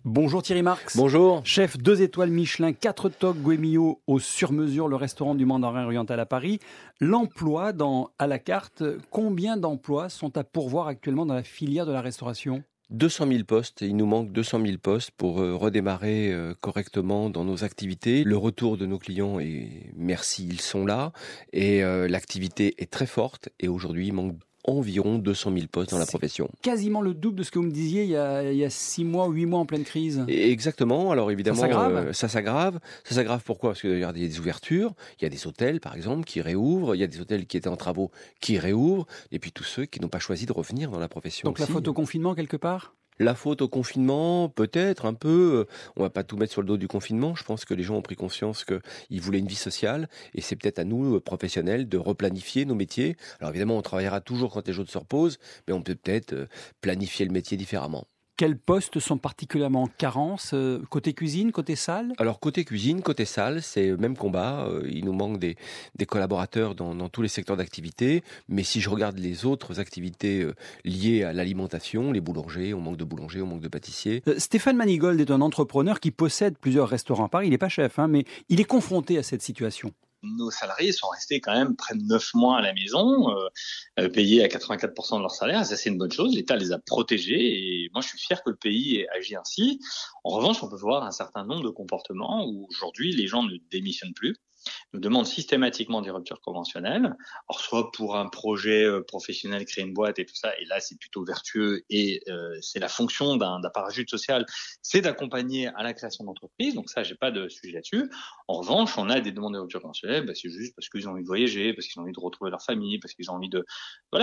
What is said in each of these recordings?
Bonjour Thierry Marx. Bonjour. Chef 2 étoiles Michelin, 4 toques Goemio au sur-mesure, le restaurant du Mandarin Oriental à Paris. L'emploi à la carte, combien d'emplois sont à pourvoir actuellement dans la filière de la restauration ? 200 000 postes, il nous manque 200 000 postes pour redémarrer correctement dans nos activités. Le retour de nos clients est merci, ils sont là et l'activité est très forte et aujourd'hui il manque environ 200 000 postes dans la profession. Quasiment le double de ce que vous me disiez il y a 6 mois, 8 mois en pleine crise. Et exactement, alors évidemment ça s'aggrave. Ça s'aggrave pourquoi ? Parce qu'il y a des ouvertures, il y a des hôtels par exemple qui réouvrent, il y a des hôtels qui étaient en travaux qui réouvrent, et puis tous ceux qui n'ont pas choisi de revenir dans la profession. Donc la faute au confinement quelque part ? La faute au confinement, peut-être un peu. On va pas tout mettre sur le dos du confinement. Je pense que les gens ont pris conscience qu'ils voulaient une vie sociale et c'est peut-être à nous, professionnels, de replanifier nos métiers. Alors évidemment, on travaillera toujours quand les choses se reposent, mais on peut peut-être planifier le métier différemment. Quels postes sont particulièrement en carence ? Côté cuisine, côté salle ? Alors côté cuisine, côté salle, c'est le même combat. Il nous manque des collaborateurs dans tous les secteurs d'activité. Mais si je regarde les autres activités liées à l'alimentation, les boulangers, on manque de boulangers, on manque de pâtissiers. Stéphane Manigold est un entrepreneur qui possède plusieurs restaurants à Paris. Il n'est pas chef, mais il est confronté à cette situation. Nos salariés sont restés quand même près de 9 mois à la maison, payés à 84% de leur salaire. Ça, c'est une bonne chose. L'État les a protégés et moi, je suis fier que le pays ait agi ainsi. En revanche, on peut voir un certain nombre de comportements où aujourd'hui, les gens ne démissionnent plus, nous demandent systématiquement des ruptures conventionnelles. Alors, soit pour un projet professionnel, créer une boîte et tout ça, et là, c'est plutôt vertueux et c'est la fonction d'un parachute social, c'est d'accompagner à la création d'entreprises. Donc ça, j'ai pas de sujet là-dessus. En revanche, on a des demandes de rupture conventionnelle, c'est juste parce qu'ils ont envie de voyager, parce qu'ils ont envie de retrouver leur famille, parce qu'ils ont envie de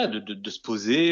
se poser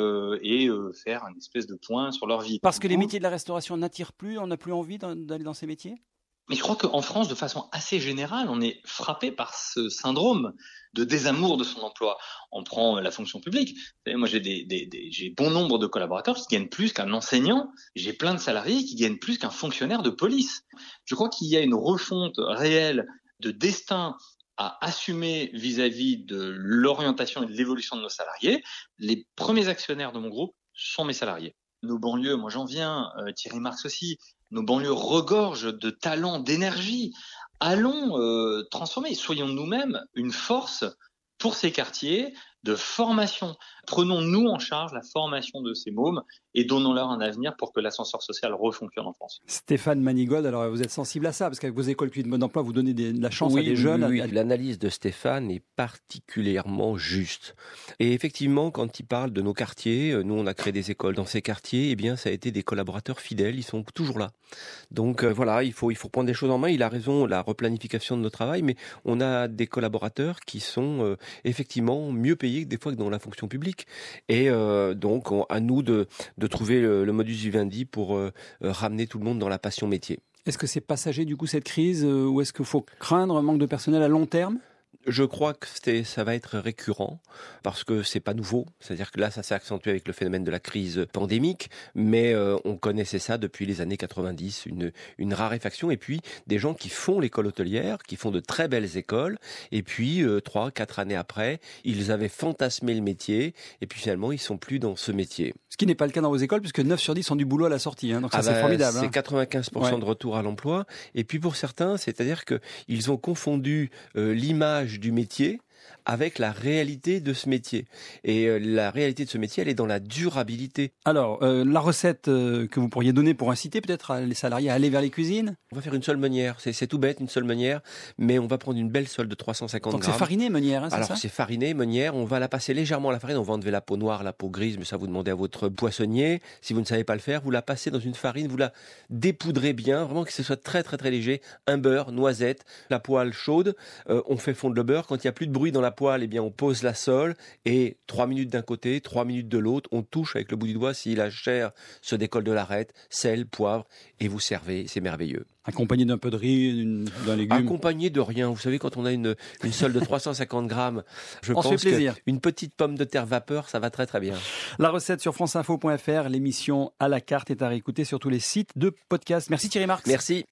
et faire une espèce de point sur leur vie. Parce que les métiers de la restauration n'attirent plus, on n'a plus envie d'aller dans ces métiers ? Mais je crois qu'en France, de façon assez générale, on est frappé par ce syndrome de désamour de son emploi. On prend la fonction publique. Vous savez, moi, j'ai bon nombre de collaborateurs qui gagnent plus qu'un enseignant. J'ai plein de salariés qui gagnent plus qu'un fonctionnaire de police. Je crois qu'il y a une refonte réelle de destin à assumer vis-à-vis de l'orientation et de l'évolution de nos salariés. Les premiers actionnaires de mon groupe sont mes salariés. Nos banlieues, moi j'en viens, Thierry Marx aussi, nos banlieues regorgent de talent, d'énergie. Allons transformer, soyons nous-mêmes une force pour ces quartiers de formation. Prenons-nous en charge la formation de ces mômes et donnons-leur un avenir pour que l'ascenseur social refonctionne en France. Stéphane Manigold, alors vous êtes sensible à ça, parce qu'avec vos écoles clés de mode d'emploi, vous donnez de la chance à des jeunes. Oui. L'analyse de Stéphane est particulièrement juste. Et effectivement, quand il parle de nos quartiers, nous on a créé des écoles dans ces quartiers, eh bien ça a été des collaborateurs fidèles, ils sont toujours là. Donc voilà, il faut prendre des choses en main. Il a raison, la replanification de nos travail, mais on a des collaborateurs qui sont effectivement mieux payés que des fois que dans la fonction publique. Et donc à nous de trouver le modus vivendi pour ramener tout le monde dans la passion métier. Est-ce que c'est passager du coup cette crise ou est-ce qu'il faut craindre un manque de personnel à long terme ? Je crois que ça va être récurrent parce que c'est pas nouveau. C'est-à-dire que là, ça s'est accentué avec le phénomène de la crise pandémique, mais on connaissait ça depuis les années 90, une raréfaction. Et puis, des gens qui font l'école hôtelière, qui font de très belles écoles, et puis 3-4 années après, ils avaient fantasmé le métier, et puis finalement, ils sont plus dans ce métier. Ce qui n'est pas le cas dans vos écoles, puisque 9 sur 10 ont du boulot à la sortie. Donc ça, c'est formidable. C'est 95% de retour à l'emploi. Et puis pour certains, c'est-à-dire qu'ils ont confondu l'image du métier avec la réalité de ce métier. Et la réalité de ce métier, elle est dans la durabilité. Alors, la recette que vous pourriez donner pour inciter peut-être les salariés à aller vers les cuisines ? On va faire une seule meunière. C'est tout bête, une seule meunière, mais on va prendre une belle sole de 350 grammes. Donc c'est fariné, meunière, c'est ça ? Alors c'est fariné, meunière. On va la passer légèrement à la farine. On va enlever la peau noire, la peau grise, mais ça vous demandez à votre poissonnier. Si vous ne savez pas le faire, vous la passez dans une farine, vous la dépoudrez bien, vraiment que ce soit très très très léger. Un beurre, noisette, la poêle chaude. On fait fondre le beurre. Quand il n'y a plus de bruit dans la poêle, eh bien on pose la sole et 3 minutes d'un côté, 3 minutes de l'autre. On touche avec le bout du doigt si la chair se décolle de l'arête, sel, poivre, et vous servez. C'est merveilleux. Accompagné d'un peu de riz, d'un légume. Accompagné de rien. Vous savez, quand on a une sole de 350 grammes, je pense qu'une petite pomme de terre vapeur, ça va très très bien. La recette sur franceinfo.fr. L'émission à la carte est à réécouter sur tous les sites de podcast. Merci Thierry Marx. Merci.